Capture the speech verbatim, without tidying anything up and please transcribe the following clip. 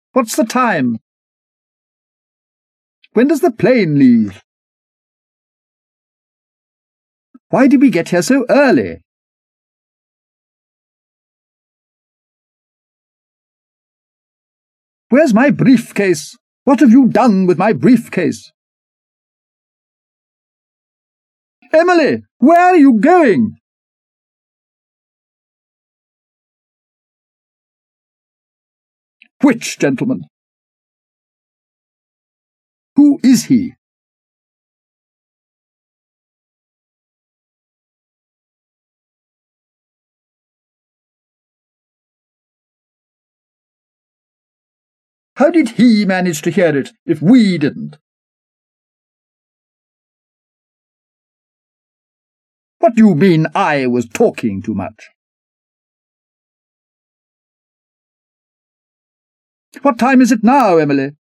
What's the time? When does the plane leave? Why did we get here so early? Where's my briefcase? What have you done with my briefcase? Emily, where are you going? Which gentleman? Who is he? How did he manage to hear it if we didn't? What do you mean I was talking too much? What time is it now, Emily?